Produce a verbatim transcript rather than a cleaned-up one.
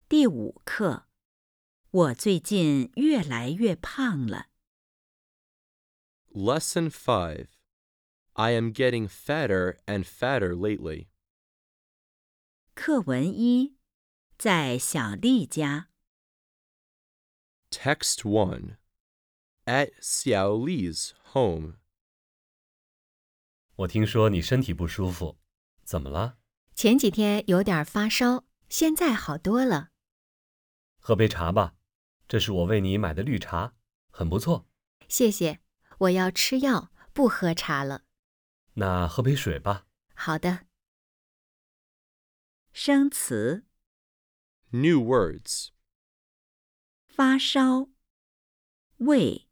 第五课，我最近越来越胖了。 Lesson five. I am getting fatter and fatter lately. 课文一，在小丽家。 Text one. At Xiao Li's home. 我听说你身体不舒服，怎么了？ 前几天有点发烧，现在好多了。 喝杯茶吧，这是我为你买的绿茶，很不错。 谢谢，我要吃药，不喝茶了。 那喝杯水吧。 好的。 生词： New words. 发烧、胃。